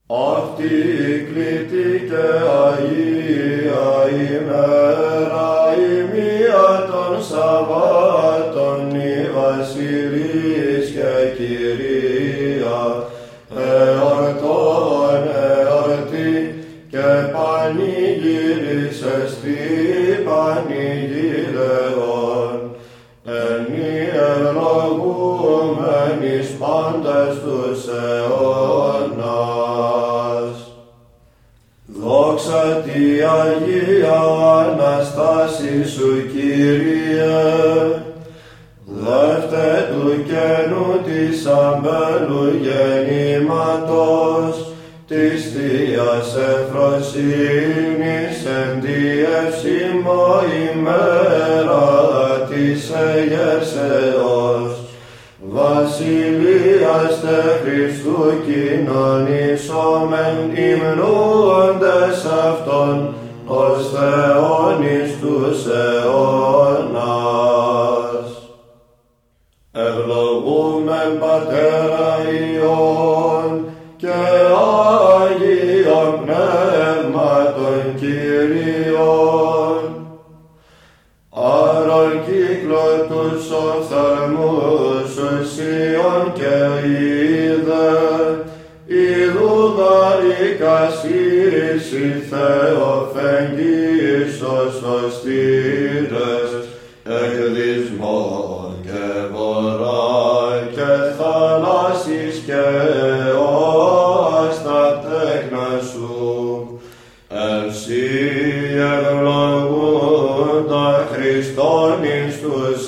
Αυτή κλητή και Αγία ημέρα, η μία των Σαββάτων, η Βασιλής και Κυρία, εορτών εορτή και πανηγύρισες τι πανηγύρεων, εν ευλογούμενης πάντες τους αιώνας. Δόξα τη Αγία Αναστάση σου, Κύριε, δεύτε του καινού της αμπέλου γεννήματος, της Θείας Ευφροσύνης, εν τη ευσήμω ημέρα της εγερσεώς, Βασιλείας τε Χριστού κοινωνήσομεν υμνούντες αυτον, ως Θεόν εις τους αιώνας. Ευλογούμεν Πατέρα Υιόν και Άγιον Πνεύματον Κύριον, άρον κύκλο τους οφθαλμούς ουσίων και είδε, ειδουδαρικάς ήρση Θεοφεγγής ως οστήρες, εκδισμόν και βορρά και θαλάσσης και αιώας τα τέκνα σου, ενσύ ευλογούντα Χριστόν εις τους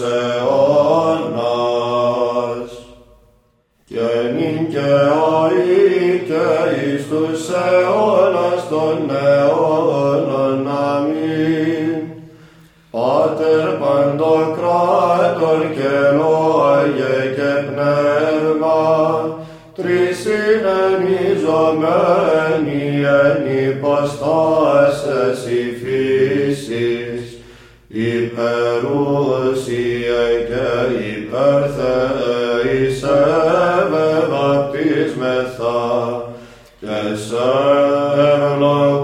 αιώνας, και νυν και αεί και εις τους αιώνας των αιώνων. Αμήν. Πάτερ Παντοκράτορ και Λόγε και Πνεύμα, τρεις συνενιζομένοι εν υποστάσες η φύσης, υπερούσιε και υπερθέη σε βαπτισμεθα, και σε ευλογούμενοι